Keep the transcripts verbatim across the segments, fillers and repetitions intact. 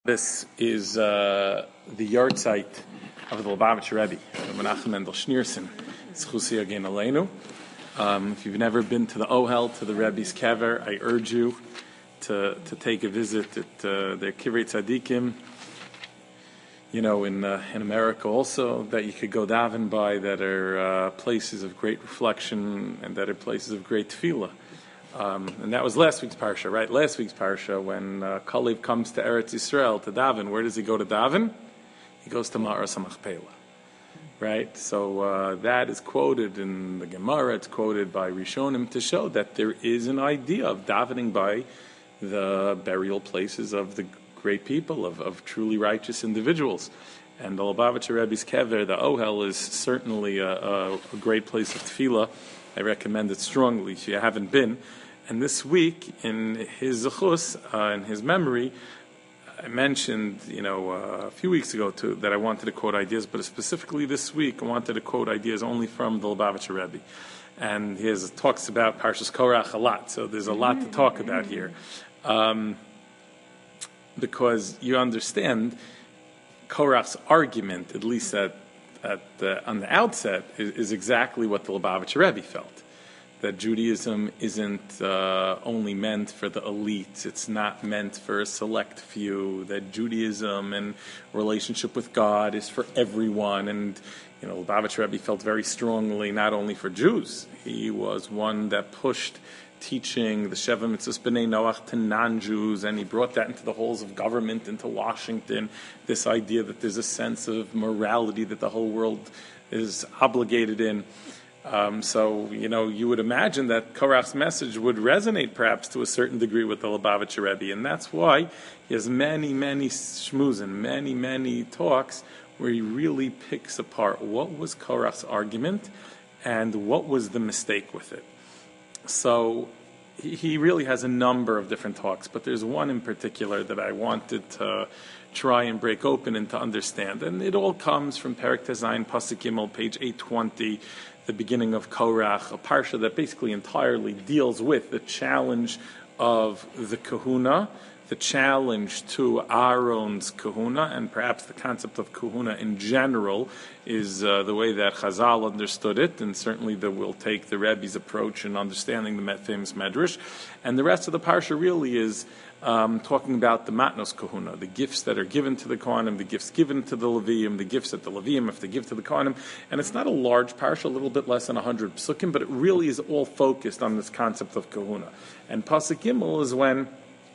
This is uh, the yard site of the Lubavitcher Rebbe, Menachem Mendel Schneerson. Zchusi Yagen Aleinu. Um, if you've never been to the Ohel, to the Rebbe's Kever, I urge you to to take a visit at uh, their Kivrei Tzadikim. You know, in uh, in America also, that you could go daven by, that are uh, places of great reflection and that are places of great tefillah. Um, and that was last week's parsha, right? Last week's parsha, when uh, Kalev comes to Eretz Yisrael to daven, where does he go to daven? He goes to Ma'aras HaMachpelah, right? So uh, that is quoted in the Gemara. It's quoted by Rishonim to show that there is an idea of davening by the burial places of the great people, of, of truly righteous individuals. And the Lubavitcher Rebbe's Kever, the Ohel, is certainly a, a, a great place of tefillah. I recommend it strongly if you haven't been. And this week, in his zechus, uh, in his memory, I mentioned, you know, uh, a few weeks ago too, that I wanted to quote ideas, but specifically this week, I wanted to quote ideas only from the Lubavitcher Rebbe. And he has, talks about Parshas Korach a lot, so there's a lot to talk about here. Um, because you understand Korach's argument, at least at At the, on the outset, is, is exactly what the Lubavitcher Rebbe felt, that Judaism isn't uh, only meant for the elites, it's not meant for a select few, that Judaism and relationship with God is for everyone. And, you know, Lubavitcher Rebbe felt very strongly not only for Jews, he was one that pushed teaching the Sheva Mitzvos B'nai Noach to non-Jews, and he brought that into the halls of government, into Washington, this idea that there's a sense of morality that the whole world is obligated in. Um, so, you know, you would imagine that Korach's message would resonate perhaps to a certain degree with the Lubavitcher Rebbe, and that's why he has many, many shmuzin, many, many talks where he really picks apart what was Korach's argument and what was the mistake with it. So he, he really has a number of different talks, but there's one in particular that I wanted to try and break open and to understand. And it all comes from Perek Tezayin, Pasuk Gimel, page eight twenty, the beginning of Korach, a parsha that basically entirely deals with the challenge of the kahuna, the challenge to Aaron's kahuna, and perhaps the concept of kahuna in general is uh, the way that Chazal understood it, and certainly that will take the Rebbe's approach in understanding the famous Medrash. And the rest of the parsha really is um, talking about the matnos kahuna, the gifts that are given to the Kohanim, the gifts given to the Leviim, the gifts that the Leviim have to give to the Kohanim. And it's not a large parsha, a little bit less than one hundred psukim, but it really is all focused on this concept of kahuna. And Pasuk Gimel is when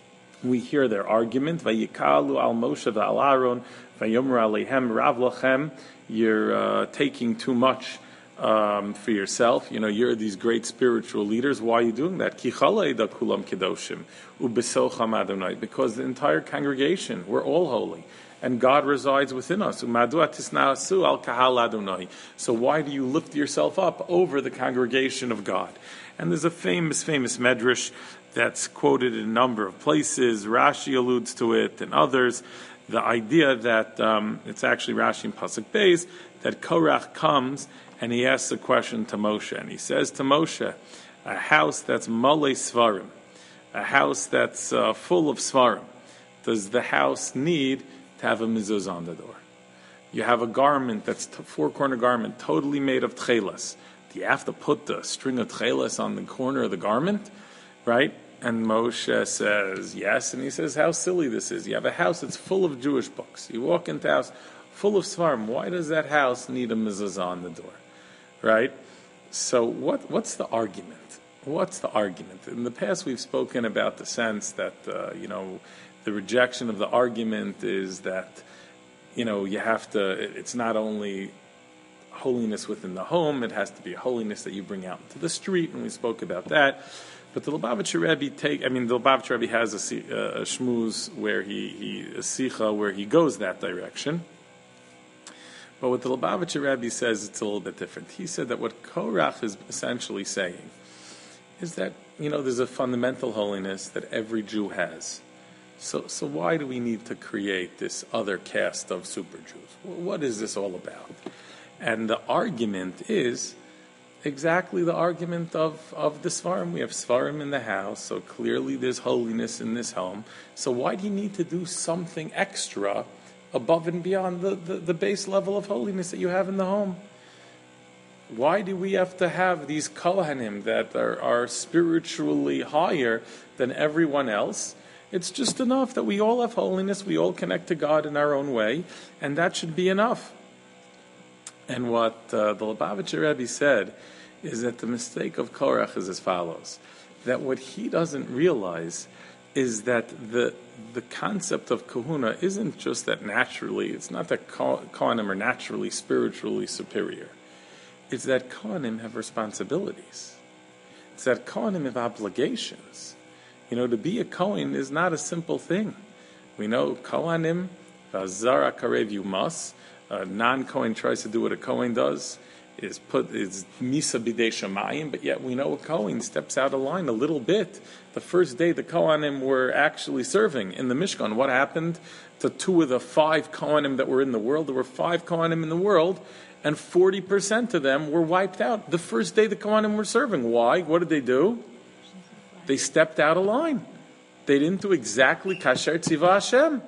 we hear their argument, Vayikalu al Moshe v'al Aaron, Vayomer aleihem rav lachem, you're uh, taking too much um, for yourself. You know, you're these great spiritual leaders. Why are you doing that? Ki chalei da kulam kedoshim, ubesocham Adonai. Because the entire congregation, we're all holy, and God resides within us. Umadua tisna'asu al kahal Adonai. So why do you lift yourself up over the congregation of God? And there's a famous, famous medrash that's quoted in a number of places. Rashi alludes to it, and others. The idea that um, it's actually Rashi in Pasuk Beis, that Korach comes and he asks a question to Moshe, and he says to Moshe, a house that's malei svarim, a house that's uh, full of svarim, does the house need to have a mezuzah on the door? You have a garment that's a four-corner garment, totally made of tchelas. Do you have to put the string of tchelas on the corner of the garment? Right? And Moshe says, yes. And he says, how silly this is. You have a house that's full of Jewish books. You walk into a house full of svarim. Why does that house need a mezuzah on the door? Right? So what what's the argument? What's the argument? In the past, we've spoken about the sense that, uh, you know, the rejection of the argument is that, you know, you have to, it's not only holiness within the home, it has to be a holiness that you bring out into the street, and we spoke about that. But the Lubavitcher Rebbe take, I mean, the Lubavitcher Rebbe has a, a, a shmuz where he, he, a sicha where he goes that direction. But what the Lubavitcher Rebbe says, it's a little bit different. He said that what Korach is essentially saying is that, you know, there's a fundamental holiness that every Jew has. So, so why do we need to create this other caste of super Jews? What is this all about? And the argument is exactly the argument of, of the Svarim. We have Svarim in the house, so clearly there's holiness in this home. So why do you need to do something extra above and beyond the, the, the base level of holiness that you have in the home? Why do we have to have these Kohanim that are, are spiritually higher than everyone else? It's just enough that we all have holiness, we all connect to God in our own way, and that should be enough. And what uh, the Lubavitcher Rebbe said is that the mistake of Korach is as follows, that what he doesn't realize is that the the concept of kahuna isn't just that naturally, it's not that Kohanim are naturally spiritually superior. It's that Kohanim have responsibilities. It's that Kohanim have obligations. You know, to be a Kohen is not a simple thing. We know Kohanim, Vazara Karev, you must. A non-Kohen tries to do what a Kohen does, is put is Misa Bidei Shamayim, but yet we know a Kohen steps out of line a little bit. The first day the Kohanim were actually serving in the Mishkan, what happened to two of the five Kohanim that were in the world? There were five Kohanim in the world, and forty percent of them were wiped out the first day the Kohanim were serving. Why? What did they do? They stepped out of line. They didn't do exactly Kasher Tziva Hashem.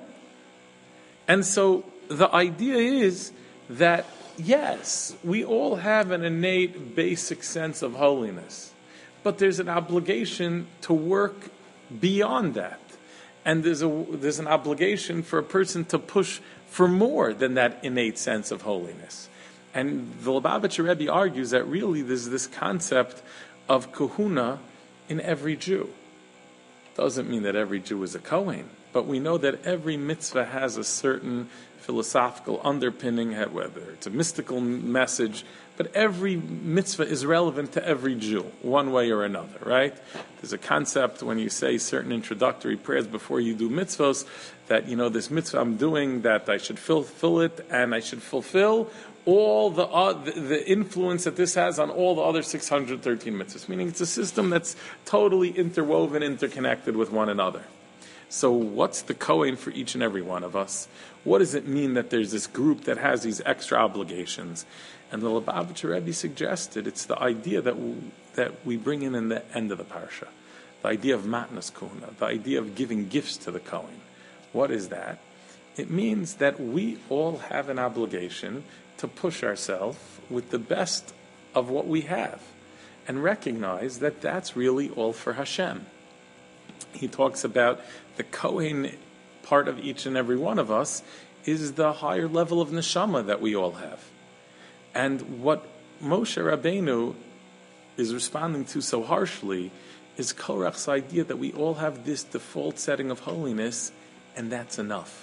And so the idea is that, yes, we all have an innate basic sense of holiness, but there's an obligation to work beyond that. And there's a there's an obligation for a person to push for more than that innate sense of holiness. And the Lubavitcher Rebbe argues that really there's this concept of kahuna in every Jew. Doesn't mean that every Jew is a Kohen, but we know that every mitzvah has a certain philosophical underpinning, whether it's a mystical message, but every mitzvah is relevant to every Jew, one way or another, right? There's a concept when you say certain introductory prayers before you do mitzvahs, that, you know, this mitzvah I'm doing, that I should fulfill it, and I should fulfill all the, uh, the the influence that this has on all the other six hundred thirteen mitzvahs, meaning it's a system that's totally interwoven, interconnected with one another. So what's the Kohen for each and every one of us? What does it mean that there's this group that has these extra obligations? And the Lubavitcher Rebbe suggested it's the idea that we, that we bring in in the end of the parsha, the idea of matnas kahuna, the idea of giving gifts to the Kohen. What is that? It means that we all have an obligation to push ourselves with the best of what we have and recognize that that's really all for Hashem. He talks about the Kohen part of each and every one of us is the higher level of neshama that we all have. And what Moshe Rabbeinu is responding to so harshly is Korach's idea that we all have this default setting of holiness, and that's enough.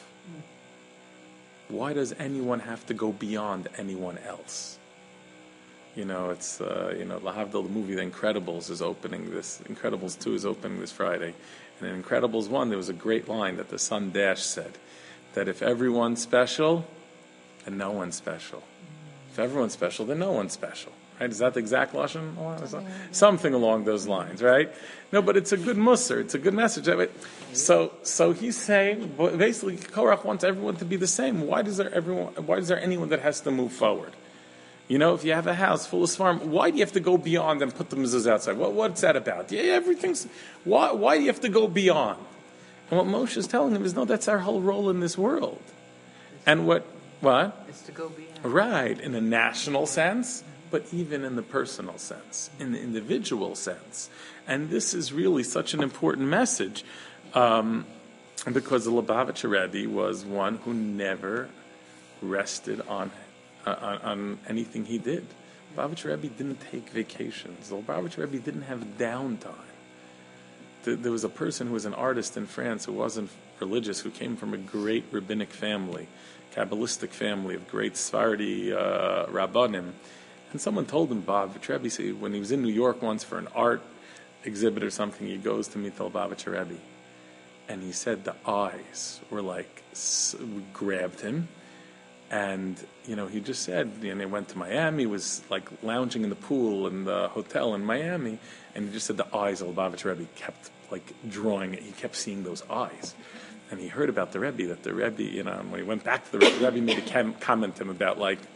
Why does anyone have to go beyond anyone else? You know, it's, uh, you know, Lahavdil, the movie The Incredibles is opening this, Incredibles two is opening this Friday. And in Incredibles one, there was a great line that the son Dash said, that if everyone's special, then no one's special. If everyone's special, then no one's special. Right? Is that the exact Lashon? Something, Something along those lines, right? No, but it's a good musar. It's a good message. So, so he's saying, basically, Korach wants everyone to be the same. Why does there everyone? Why is there anyone that has to move forward? You know, if you have a house full of svarim, why do you have to go beyond and put the mezuzah outside? What, what's that about? Yeah, everything's. Why? Why do you have to go beyond? And what Moshe is telling him is, no, that's our whole role in this world. And what? What? It's to go beyond. Right, in a national sense, but even in the personal sense, in the individual sense. And this is really such an important message, um, because the Lubavitcher Rebbe was one who never rested on uh, on, on anything he did. The Lubavitcher Rebbe didn't take vacations. The Lubavitcher Rebbe didn't have downtime. There was a person who was an artist in France who wasn't religious, who came from a great rabbinic family, Kabbalistic family of great Sephardi uh, Rabbanim. And someone told him, Bob Rebbe, when he was in New York once for an art exhibit or something, he goes to meet the Lubavitcher Rebbe. And he said the eyes were like, grabbed him. And, you know, he just said, you know, he went to Miami, was like lounging in the pool in the hotel in Miami, and he just said the eyes of the Lubavitcher Rebbe kept like drawing it. He kept seeing those eyes. And he heard about the Rebbe, that the Rebbe, you know, when he went back to the Rebbe, the Rebbe made a com- comment to him about like,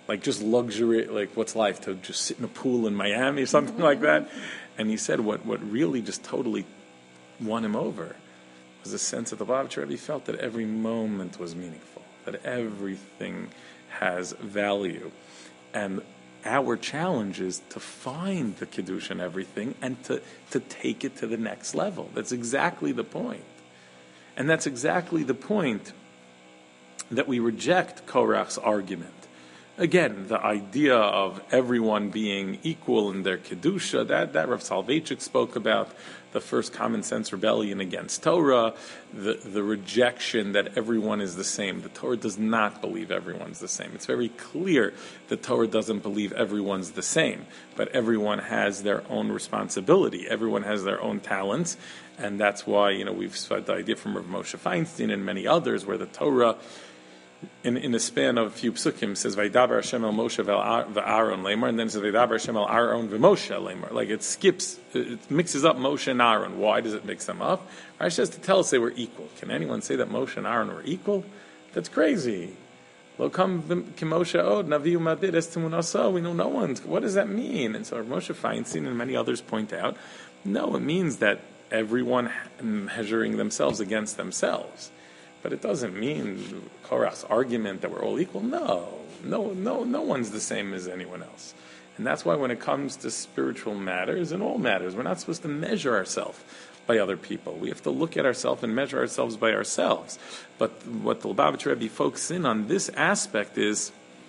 like just luxury, like what's life, to just sit in a pool in Miami or something like that. And he said what, what really just totally won him over was a sense that the Lubavitcher Rebbe felt that every moment was meaningful, that everything has value. And our challenge is to find the Kiddush in everything and to, to take it to the next level. That's exactly the point. And that's exactly the point that we reject Korach's argument. Again, the idea of everyone being equal in their Kedusha, that, that Rav Soloveitchik spoke about, the first common sense rebellion against Torah, the, the rejection that everyone is the same. The Torah does not believe everyone's the same. It's very clear the Torah doesn't believe everyone's the same, but everyone has their own responsibility. Everyone has their own talents, and that's why, you know, we've had the idea from Rav Moshe Feinstein and many others where the Torah, In, in a span of a few psukim, says Vaydaber Hashem el Moshe v'Aaron lemar, and then it says Vaydaber Hashem el Aaron v'Moshe lemar. Like it skips, it mixes up Moshe and Aaron. Why does it mix them up? Rashi has to tell us they were equal. Can anyone say that Moshe and Aaron were equal? That's crazy. Lo kam Moshe od naviu madid es timunaso. We know no one's. What does that mean? And so Moshe Feinstein and many others point out, no, it means that everyone measuring themselves against themselves. But it doesn't mean Korach's argument that we're all equal. No, no, no, no one's the same as anyone else. And that's why when it comes to spiritual matters and all matters, we're not supposed to measure ourselves by other people. We have to look at ourselves and measure ourselves by ourselves. But what the Lubavitcher Rebbe focuses in on this aspect is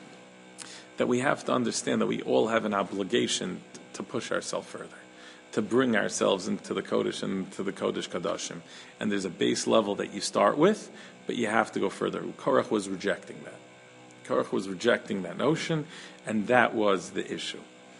that we have to understand that we all have an obligation to push ourselves further, to bring ourselves into the Kodesh and to the Kodesh Kadashim. And there's a base level that you start with, but you have to go further. Korach was rejecting that. Korach was rejecting that notion, and that was the issue.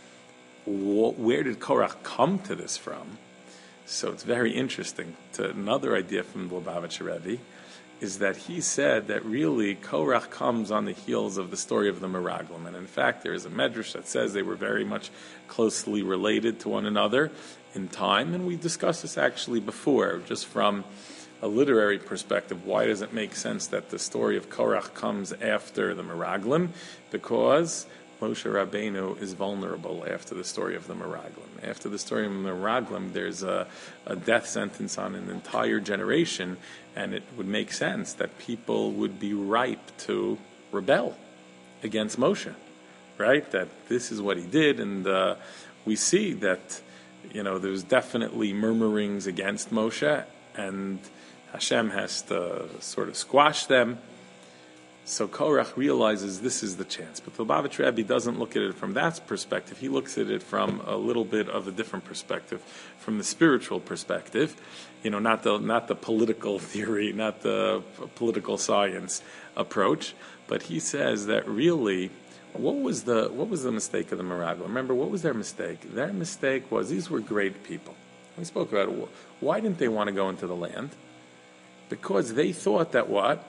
Where did Korach come to this from? So it's very interesting. To another idea from the Lubavitcher Rebbe is that he said that really Korach comes on the heels of the story of the Meraglim. And in fact, there is a medrash that says they were very much closely related to one another in time. And we discussed this actually before, just from a literary perspective. Why does it make sense that the story of Korach comes after the Meraglim? Because Moshe Rabbeinu is vulnerable after the story of the Meraglim. After the story of the Meraglim, there's a, a death sentence on an entire generation, and it would make sense that people would be ripe to rebel against Moshe, right? That this is what he did, and uh, we see that, you know, there's definitely murmurings against Moshe, and Hashem has to sort of squash them. So Korach realizes this is the chance. But the Lubavitcher Rebbe doesn't look at it from that perspective. He looks at it from a little bit of a different perspective, from the spiritual perspective. You know, not the not the political theory, not the political science approach. But he says that really, what was the what was the mistake of the Meraglim? Remember, what was their mistake? Their mistake was these were great people. We spoke about it. Why didn't they want to go into the land? Because they thought that what?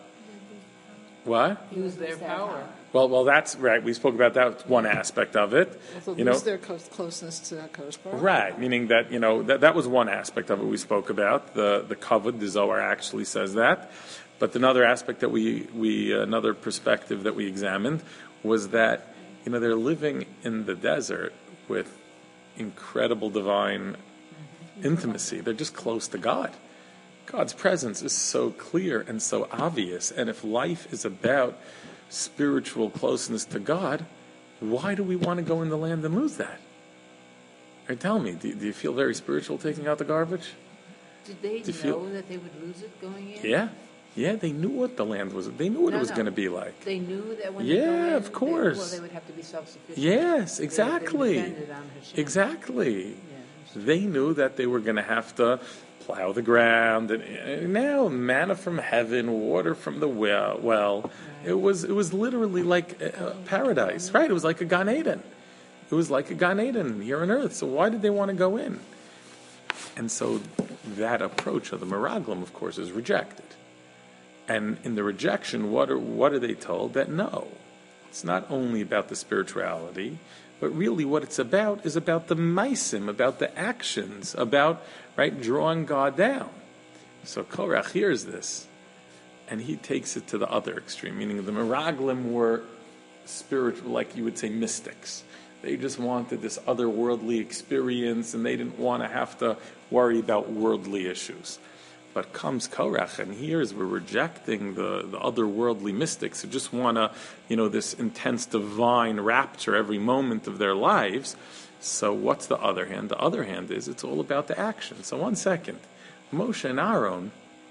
What? Use their power. Well, well, that's right. We spoke about that one aspect of it. Also you lose know, their close, closeness to Kodesh Baruch. Right, meaning that you know that that was one aspect of it we spoke about. The the kavod, the Zohar actually says that. But another aspect that we we another perspective that we examined was that you know they're living in the desert with incredible divine intimacy. They're just close to God. God's presence is so clear and so obvious. And if life is about spiritual closeness to God, why do we want to go in the land and lose that? Or tell me, do, do you feel very spiritual taking out the garbage? Did they know feel... that they would lose it going in? Yeah. Yeah, they knew what the land was. They knew what no, it was no. going to be like. They knew that when yeah, they go in, of course. They, well, they would have to be self-sufficient. Yes, They- exactly. They depended on Hashem. Exactly. Yeah. They knew that they were going to have to plow the ground, and, and now manna from heaven, water from the well. well. Right. It was it was literally like a, a paradise, right? It was like a Gan Eden. It was like a Gan Eden here on earth. So why did they want to go in? And so that approach of the Meraglim, of course, is rejected. And in the rejection, what are what are they told? That no, it's not only about the spirituality, but really what it's about is about the maisim, about the actions, about, right, drawing God down. So Korach hears this, and he takes it to the other extreme, meaning the Meraglim were spiritual, like you would say, mystics. They just wanted this otherworldly experience, and they didn't want to have to worry about worldly issues. But comes Korach, and here's we're rejecting the, the otherworldly mystics who just want to, you know, this intense divine rapture every moment of their lives. So what's the other hand? The other hand is it's all about the action. So one second, Moshe and Aaron,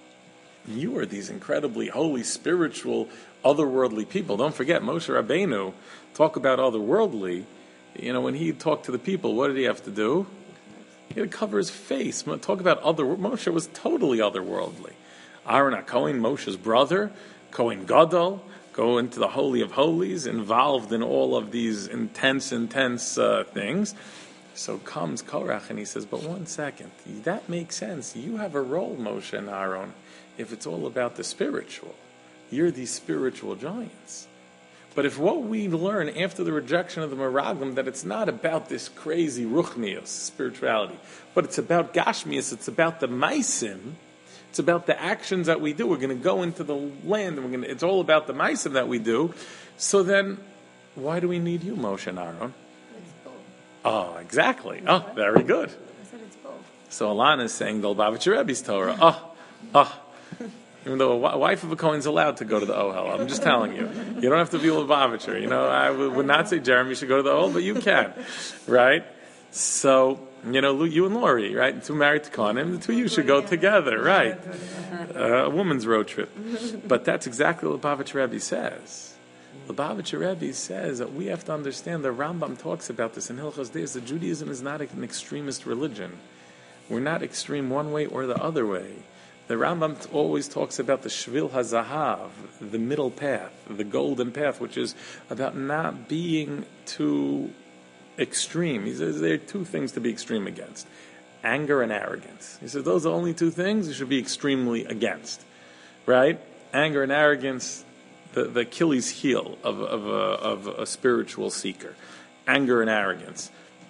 you are these incredibly holy, spiritual, otherworldly people. Don't forget, Moshe Rabbeinu, talk about otherworldly. You know, when he talked to the people, what did he have to do? He had to cover his face. Talk about other. Moshe was totally otherworldly. Aaron HaKohen, Moshe's brother, Kohen Gadol, go into the Holy of Holies, involved in all of these intense, intense uh, things. So comes Korach and he says, but one second, that makes sense. You have a role, Moshe and Aaron, if it's all about the spiritual. You're these spiritual giants. But if what we learn after the rejection of the Meraglim, that it's not about this crazy ruchnius, spirituality, but it's about gashmius, it's about the maisim, it's about the actions that we do. We're going to go into the land, and we're going to, it's all about the maisim that we do. So then, why do we need you, Moshe and Aaron? It's both. Oh, exactly. Oh, very good. I said it's both. So Alana is saying the Lubavitcher Rebbe's Torah. Oh, oh. Even though a wife of a Kohen's allowed to go to the Ohel. I'm just telling you. You don't have to be a Lubavitcher. You know, I would not say Jeremy should go to the Ohel, but you can. Right? So, you know, you and Lori, right? Two married to Kohanim, the two of you should go together, right? Uh, a woman's road trip. But that's exactly what Lubavitcher Rebbe says. Lubavitcher Rebbe says that we have to understand, the Rambam talks about this in Hilchos Deis, that Judaism is not an extremist religion. We're not extreme one way or the other way. The Rambam always talks about the Shvil HaZahav, the middle path, the golden path, which is about not being too extreme. He says there are two things to be extreme against: anger and arrogance. He says those are the only two things you should be extremely against, right? Anger and arrogance, the, the Achilles heel of, of, a, of a spiritual seeker. Anger and arrogance.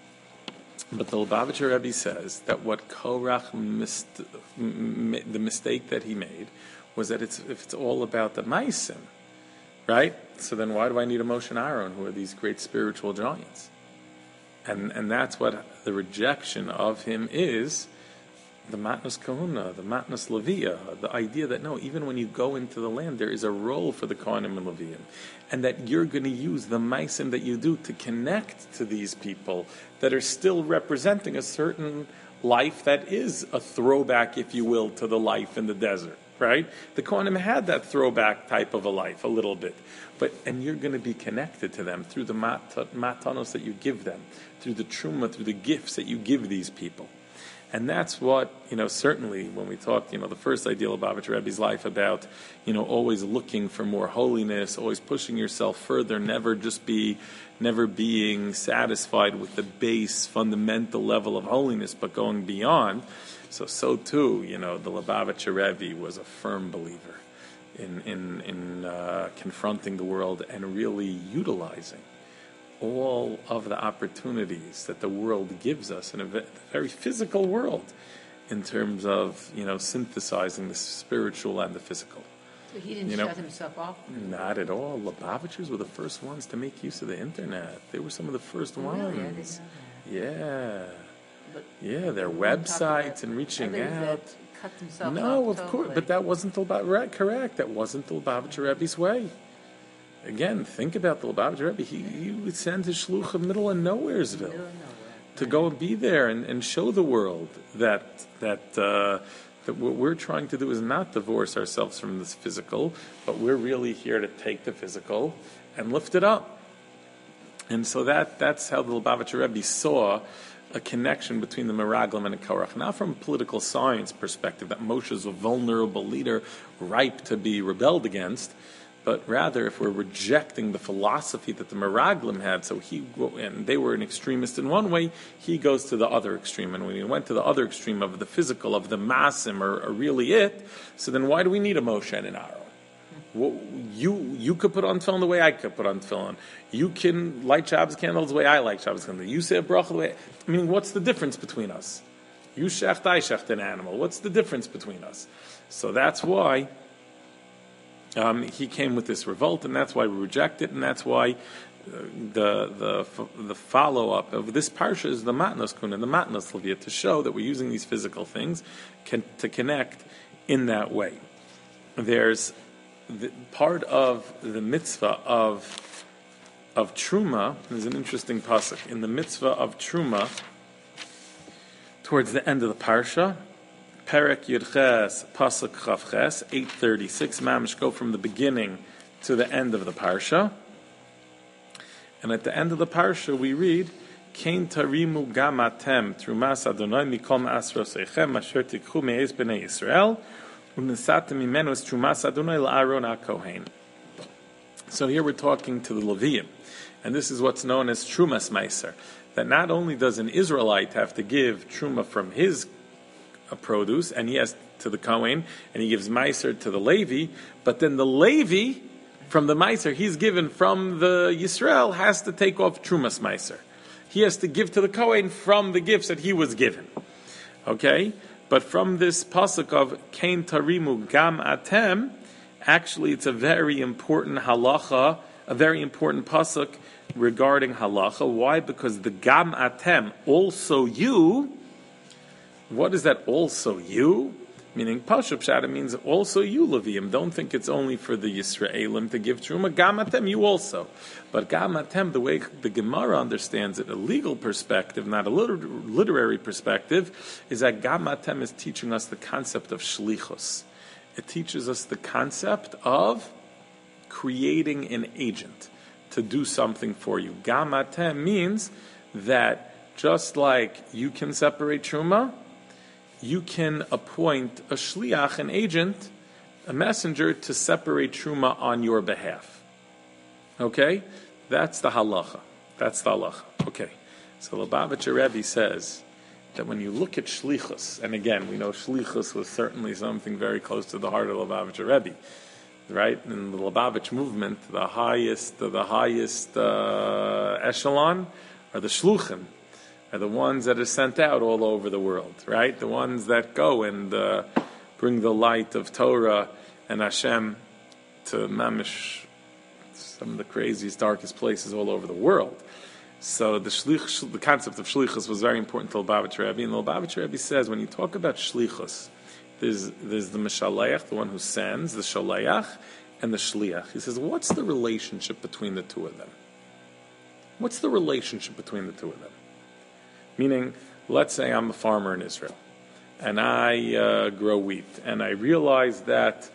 But the Lubavitcher Rebbe says that what Korach, mist, m- m- the mistake that he made, was that it's if it's all about the Maisim, right? So then why do I need a Moshe and Aaron, who are these great spiritual giants? And and that's what the rejection of him is, the Matnas Kahuna, the Matnas Leviah, the idea that no, even when you go into the land, there is a role for the Kohanim and Leviim, and that you're going to use the Maisim that you do to connect to these people that are still representing a certain life that is a throwback, if you will, to the life in the desert, right? The Kohanim had that throwback type of a life, a little bit. But and you're going to be connected to them through the mat- matanos that you give them, through the truma, through the gifts that you give these people. And that's what, you know, certainly when we talked, you know, the first ideal of Lubavitcher Rebbe's life about, you know, always looking for more holiness, always pushing yourself further, never just be, never being satisfied with the base, fundamental level of holiness, but going beyond. So, so too, you know, the Lubavitcher Rebbe was a firm believer in, in, in uh, confronting the world and really utilizing all of the opportunities that the world gives us in a very physical world in terms of, you know, synthesizing the spiritual and the physical. So he didn't you know, shut himself off? Not at all. Lubavitchers were the first ones to make use of the internet. They were some of the first Really? I didn't ones. know that. Yeah. But Yeah, their we talked websites about and reaching others out. that cut themselves No, off of course, totally. but that wasn't the Lubavitcher, right, correct. That wasn't the Lubavitcher Rebbe's way. Again, think about the Lubavitcher Rebbe. He, he would send his shluchim middle of Nowheresville Middle of nowhere. to go and be there and, and show the world that that uh, that what we're trying to do is not divorce ourselves from this physical, but we're really here to take the physical and lift it up. And so that that's how the Lubavitcher Rebbe saw a connection between the Meraglim and the Korach, not from a political science perspective, that Moshe is a vulnerable leader ripe to be rebelled against, but rather if we're rejecting the philosophy that the Meraglim had, so he and they were an extremist in one way, he goes to the other extreme. And when he went to the other extreme of the physical, of the masim, or, or really it, so then why do we need a Moshe and an Aaron? Well, you you could put on tefillin the way I could put on tefillin. You can light Shabbos candles the way I like Shabbos candles. You say a bracha the way. I mean, what's the difference between us? You shecht, I shecht an animal. What's the difference between us? So that's why um, he came with this revolt, and that's why we reject it, and that's why the the the follow up of this parsha is the matnos kuna, the matnos levia, to show that we're using these physical things can, to connect in that way. There's the, part of the mitzvah of of truma. There's an interesting pasuk in the mitzvah of truma towards the end of the parsha. Perek Yudches pasuk Chavches eight thirty six. Mamish go from the beginning to the end of the parsha. And at the end of the parsha, we read, "Kein tarimu gamatem trumas Adonai mikol ma'asros eichem asher tikchu me'ez b'nei Yisrael u'nesatem mimenu es trumas Adonai la'aron ha'kohen." So here we're talking to the Leviim, and this is what's known as trumas meiser. That not only does an Israelite have to give truma from his uh, produce, and he has to the Kohen, and he gives meiser to the Levi, but then the Levi, from the Meiser he's given from the Yisrael, has to take off Trumas Meiser. He has to give to the Kohen from the gifts that he was given. Okay? But from this pasuk of Kein Tarimu Gam Atem, actually it's a very important halacha, a very important pasuk regarding halacha. Why? Because the Gam Atem, also you, what is that also you? Meaning, Pashup Shada means also you, Leviim. Don't think it's only for the Yisraelim to give Truma. Gamatem, you also. But Gamatem, the way the Gemara understands it, a legal perspective, not a liter- literary perspective, is that Gamatem is teaching us the concept of Shlichus. It teaches us the concept of creating an agent to do something for you. Gamatem means that just like you can separate Truma, you can appoint a shliach, an agent, a messenger, to separate truma on your behalf. Okay? That's the halacha. That's the halacha. Okay. So Lubavitcher Rebbe says that when you look at shlichus, and again, we know shlichus was certainly something very close to the heart of Lubavitcher Rebbe, right? In the Lubavitch movement, the highest, the highest uh, echelon are the shluchim. Are the ones that are sent out all over the world, right? The ones that go and uh, bring the light of Torah and Hashem to Mamish, some of the craziest, darkest places all over the world. So the shlich, the concept of shlichus was very important to Lubavitcher Rebbe. And Lubavitcher Rebbe says, when you talk about shlichus, there's, there's the Mishaleach, the one who sends, the Shaleach, and the Shliach. He says, what's the relationship between the two of them? What's the relationship between the two of them? Meaning, let's say I'm a farmer in Israel, and I uh, grow wheat, and I realize that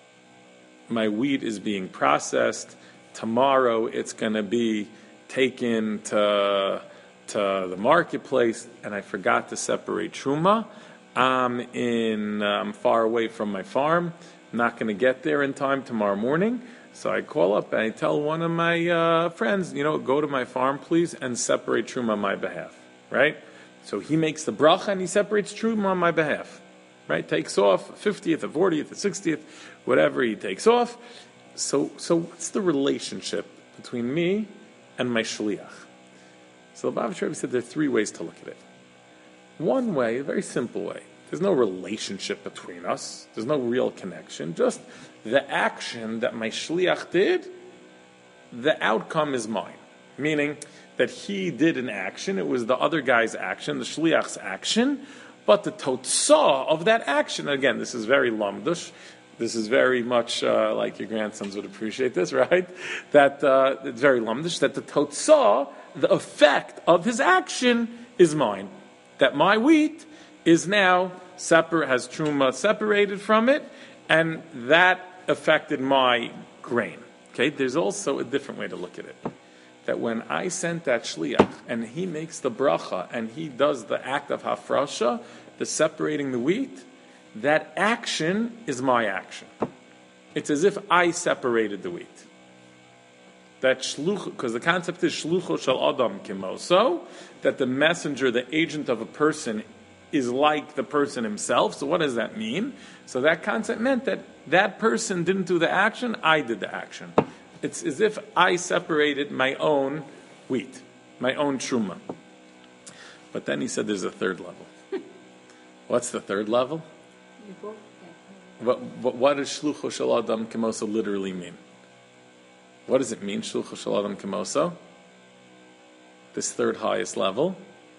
my wheat is being processed. Tomorrow it's going to be taken to, to the marketplace, and I forgot to separate truma. I'm in, uh, I'm far away from my farm. I'm not going to get there in time tomorrow morning. So I call up and I tell one of my uh, friends, you know, go to my farm, please, and separate truma on my behalf. Right? So he makes the bracha and he separates truma on my behalf. Right? Takes off fiftieth, or fortieth, or sixtieth, whatever he takes off. So, so what's the relationship between me and my shliach? So the Lubavitcher Rebbe said there are three ways to look at it. One way, a very simple way. There's no relationship between us. There's no real connection. Just the action that my shliach did, the outcome is mine. Meaning that he did an action, it was the other guy's action, the shliach's action, but the totzah of that action, again, this is very lamdush, this is very much uh, like your grandsons would appreciate this, right? That uh, it's very lamdush, that the totzah, the effect of his action is mine. That my wheat is now separ- has truma separated from it, and that affected my grain. Okay, there's also a different way to look at it. That when I sent that shliach, and he makes the bracha, and he does the act of hafrasha, the separating the wheat, that action is my action. It's as if I separated the wheat. That shluch, because the concept is shlucho shel adam kimoso, that the messenger, the agent of a person, is like the person himself. So what does that mean? So that concept meant that that person didn't do the action, I did the action. It's as if I separated my own wheat, my own truma. But then he said there's a third level. What's the third level? What, what, what does Shlucho Shel Adam Kemoso literally mean? What does it mean, Shlucho Shel Adam Kemoso? This third highest level.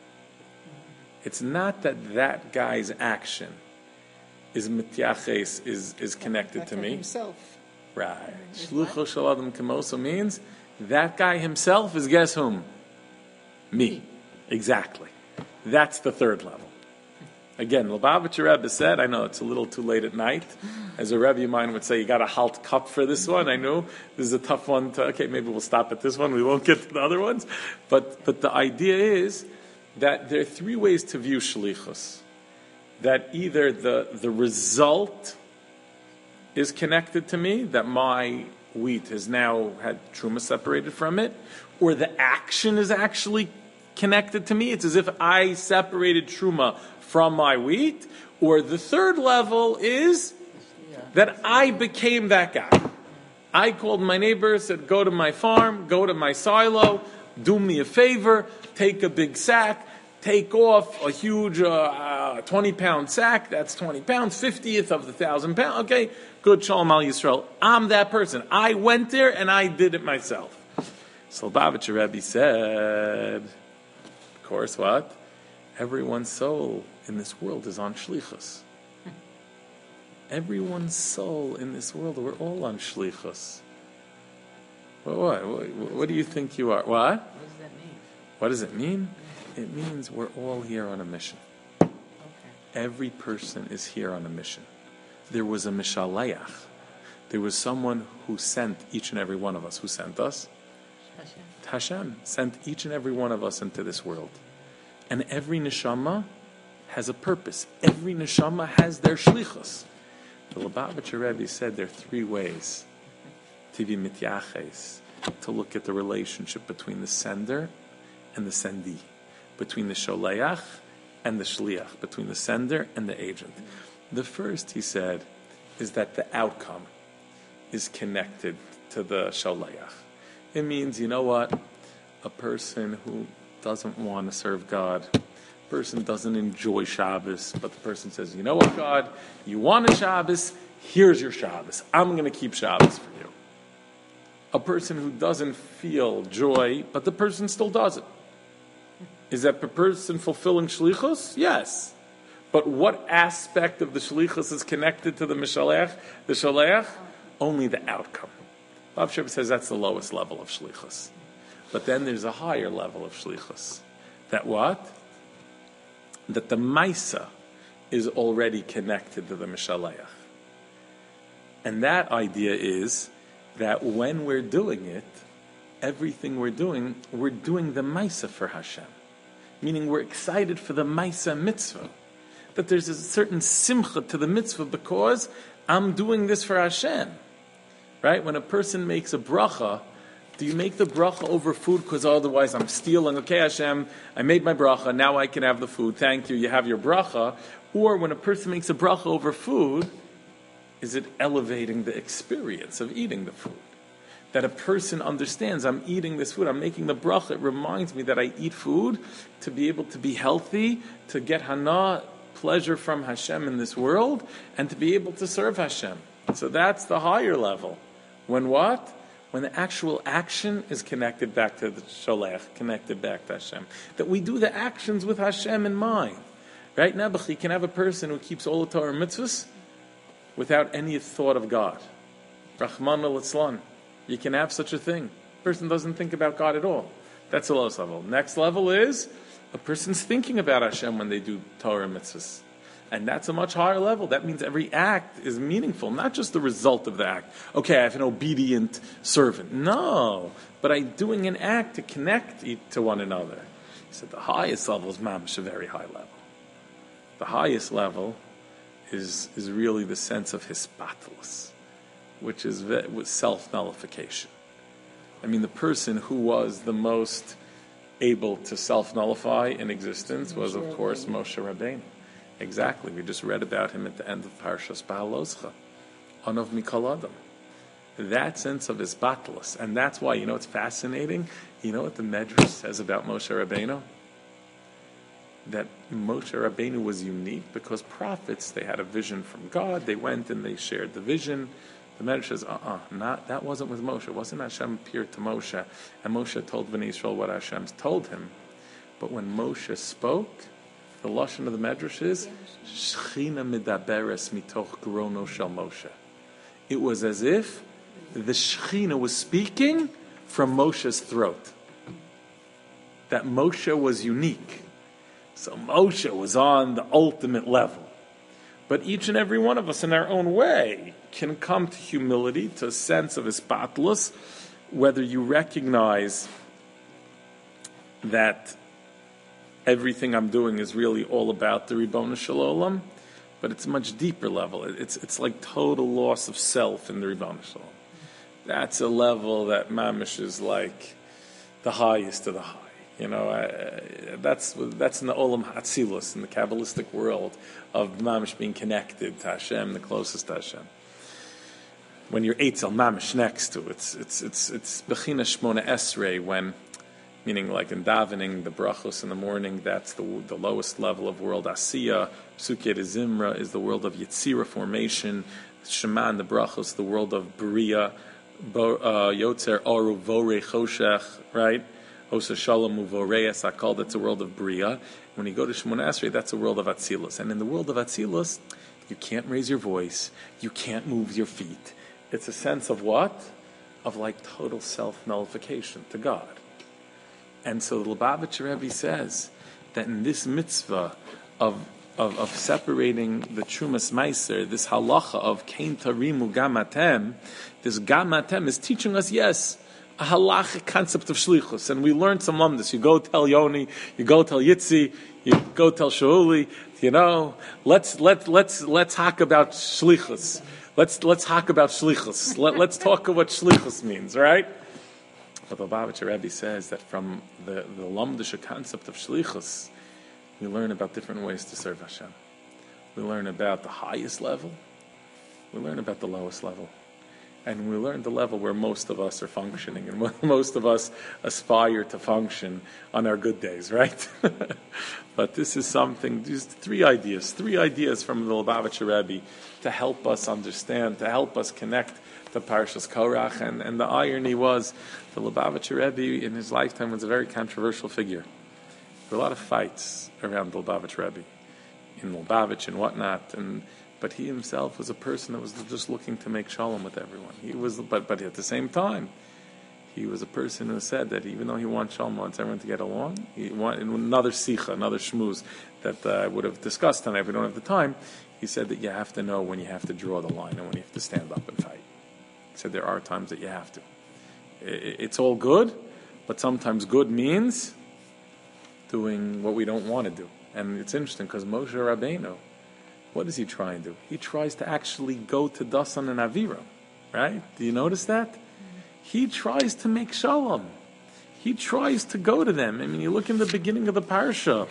It's not that that guy's action is mityaches, is, is connected Back to me. Himself. Right. Shlucho Shel Adam Kemoso means that guy himself is guess whom? Me. Exactly. That's the third level. Again, Lubavitcher Rebbe said, I know it's a little too late at night. As a Rebbe of mine would say, you got a halt cup for this one. I know this is a tough one to, okay, maybe we'll stop at this one. We won't get to the other ones. But, but the idea is that there are three ways to view shlichus. That either the, the result is connected to me, that my wheat has now had truma separated from it, or the action is actually connected to me. It's as if I separated truma from my wheat. Or the third level is that I became that guy. I called my neighbor, said, go to my farm, go to my silo, do me a favor, take a big sack, take off a huge uh, uh, twenty-pound sack, that's twenty pounds, fiftieth of the thousand pounds. Okay, good, Shalom Al Yisrael. I'm that person. I went there and I did it myself. So Lubavitcher Rebbe said, of course, what? Everyone's soul in this world is on shlichus. Everyone's soul in this world, we're all on shlichus. What, what, what, what do you think you are? What? What does that mean? What does it mean? It means we're all here on a mission. Okay. Every person is here on a mission. There was a mishalayach. There was someone who sent each and every one of us. Who sent us? Hashem. Hashem sent each and every one of us into this world. And every neshama has a purpose. Every neshama has their shlichus. The Lubavitcher Rebbe said there are three ways to be mityaches, to look at the relationship between the sender and the sendee, between the sholeach and the shliach, between the sender and the agent. The first, he said, is that the outcome is connected to the sholeach. It means, you know what? A person who doesn't want to serve God, a person doesn't enjoy Shabbos, but the person says, you know what, God? You want a Shabbos? Here's your Shabbos. I'm going to keep Shabbos for you. A person who doesn't feel joy, but the person still does it. Is that the person fulfilling shlichus? Yes. But what aspect of the shlichus is connected to the mishalech, the shaleach? Only the outcome. Rav Sheba says that's the lowest level of shlichus. But then there's a higher level of shlichus. That what? That the maisa is already connected to the mishalech. And that idea is that when we're doing it, everything we're doing, we're doing the maisa for Hashem. Meaning we're excited for the maisa mitzvah. That there's a certain simcha to the mitzvah because I'm doing this for Hashem. Right? When a person makes a bracha, do you make the bracha over food because otherwise I'm stealing? Okay, Hashem, I made my bracha, now I can have the food. Thank you, you have your bracha. Or when a person makes a bracha over food, is it elevating the experience of eating the food? That a person understands, I'm eating this food, I'm making the bracha, it reminds me that I eat food to be able to be healthy, to get hana, pleasure from Hashem in this world, and to be able to serve Hashem. So that's the higher level. When what? When the actual action is connected back to the Sholech, connected back to Hashem. That we do the actions with Hashem in mind. Right now, you can have a person who keeps all the Torah mitzvahs without any thought of God. Rahman al-Islan. You can have such a thing. A person doesn't think about God at all. That's the lowest level. Next level is a person's thinking about Hashem when they do Torah mitzvahs. And that's a much higher level. That means every act is meaningful, not just the result of the act. Okay, I have an obedient servant. No, but I'm doing an act to connect to one another. He said the highest level is mamash, a very high level. The highest level is, is really the sense of hispatelus, which is self-nullification. I mean, the person who was the most able to self-nullify in existence was, of course, Moshe Rabbeinu. Exactly. We just read about him at the end of Parshas Ba'aloscha. Anov Mikol Adam. That sense of hispatelus. And that's why, you know, it's fascinating. You know what the Medrash says about Moshe Rabbeinu? that Moshe Rabbeinu was unique because prophets, they had a vision from God, they went and they shared the vision. The Medrash says, uh-uh, not, that wasn't with Moshe. It wasn't Hashem appeared to Moshe, and Moshe told Bnei Yisrael what Hashem told him. But when Moshe spoke, the lashon of the Medrash is, Shechina midaberes mitoch grono shel Moshe. It was as if the Shechina was speaking from Moshe's throat. That Moshe was unique. So Moshe was on the ultimate level. But each and every one of us in our own way can come to humility, to a sense of ispatlus, whether you recognize that everything I'm doing is really all about the Ribbono Shel Olam, but it's a much deeper level. It's it's like total loss of self in the Ribbono Shel Olam. That's a level that mamish is like the highest of the high. You know, uh, that's that's in the Olam Hatzilus, in the Kabbalistic world of mamish being connected to Hashem, the closest to Hashem. When you're Eitzel mamish next to it, it's it's it's it's Bechina Shmona Esrei, when, meaning like in davening, the brachos in the morning, that's the the lowest level of world Asiya. Psukei de Zimra is the world of Yetzira, formation. Shema and the brachos, the world of Bria, Bo, uh, Yotzer Aru Vorei Choshech, right? Osa Shalom Uvoreas Akal, that's a world of Bria. When you go to Shemona Esrei, that's a world of Atzilus. And in the world of Atzilus, you can't raise your voice, you can't move your feet. It's a sense of what? Of like total self-nullification to God. And so the Lubavitcher Rebbe says that in this mitzvah of of, of separating the Trumas Meiser, this halacha of Kein Tarimu Gamatem, this Gamatem is teaching us, yes, a halachic concept of shlichus, and we learned some lumdus. You go tell Yoni, you go tell Yitzi, you go tell Shauli. You know, let's let let's let's talk about shlichus. Let's let's talk about shlichus. Let, let's talk about what shlichus means, right? But the Lubavitcher Rebbe says that from the the lumdish concept of shlichus, we learn about different ways to serve Hashem. We learn about the highest level. We learn about the lowest level. And we learn the level where most of us are functioning and most of us aspire to function on our good days, right? But this is something, these three ideas, three ideas from the Lubavitcher Rebbe to help us understand, to help us connect to Parshas Korach. And, and the irony was, the Lubavitcher Rebbe in his lifetime was a very controversial figure. There were a lot of fights around the Lubavitcher Rebbe, in Lubavitch and whatnot, and but he himself was a person that was just looking to make shalom with everyone. He was, but but at the same time, he was a person who said that even though he wants shalom, wants everyone to get along, he wanted another sicha, another shmuz that uh, I would have discussed tonight if we don't have the time. He said that you have to know when you have to draw the line and when you have to stand up and fight. He said there are times that you have to. It's all good, but sometimes good means doing what we don't want to do. And it's interesting because Moshe Rabbeinu, what does he try and do? He tries to actually go to Dasan and Aviram, right? Do you notice that? He tries to make shalom. He tries to go to them. I mean, you look in the beginning of the parsha.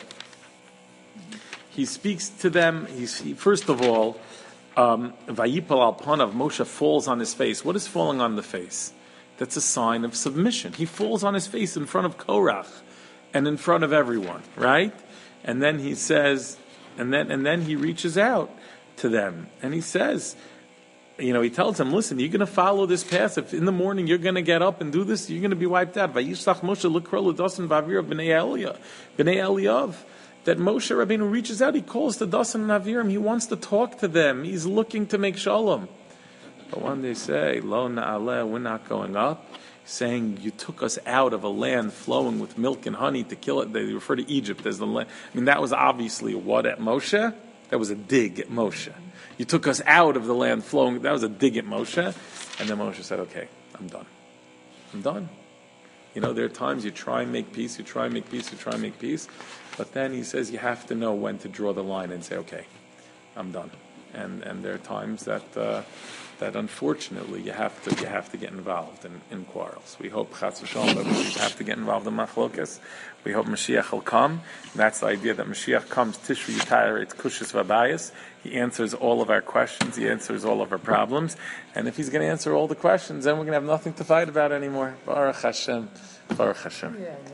He speaks to them. He's, he, first of all, um, Vayipal al panav, Moshe falls on his face. What is falling on the face? That's a sign of submission. He falls on his face in front of Korach and in front of everyone, right? And then he says, And then and then he reaches out to them and he says, you know, he tells them, listen, you're going to follow this path. If in the morning you're going to get up and do this, you're going to be wiped out. Vayishlach Moshe l'kro l'dasan v'avirav b'nei Eliyav, b'nei Eliyav. That Moshe Rabbeinu reaches out, he calls to Dasan and Aviram. He wants to talk to them. He's looking to make shalom. But when they say, Lo na'aleh, we're not going up, saying you took us out of a land flowing with milk and honey to kill it. They refer to Egypt as the land. I mean, that was obviously what at Moshe? That was a dig at Moshe. You took us out of the land flowing. That was a dig at Moshe. And then Moshe said, okay, I'm done. I'm done. You know, there are times you try and make peace, you try and make peace, you try and make peace. But then he says you have to know when to draw the line and say, okay, I'm done. And and there are times that uh, that unfortunately you have to you have to get involved in, in quarrels. We hope Chas v'Shalom that we have to get involved in machlokas. We hope Mashiach will come. And that's the idea that Mashiach comes. Tishri Yitayir, it's Kushas Vabayas. He answers all of our questions. He answers all of our problems. And if he's going to answer all the questions, then we're going to have nothing to fight about anymore. Baruch Hashem. Baruch Hashem.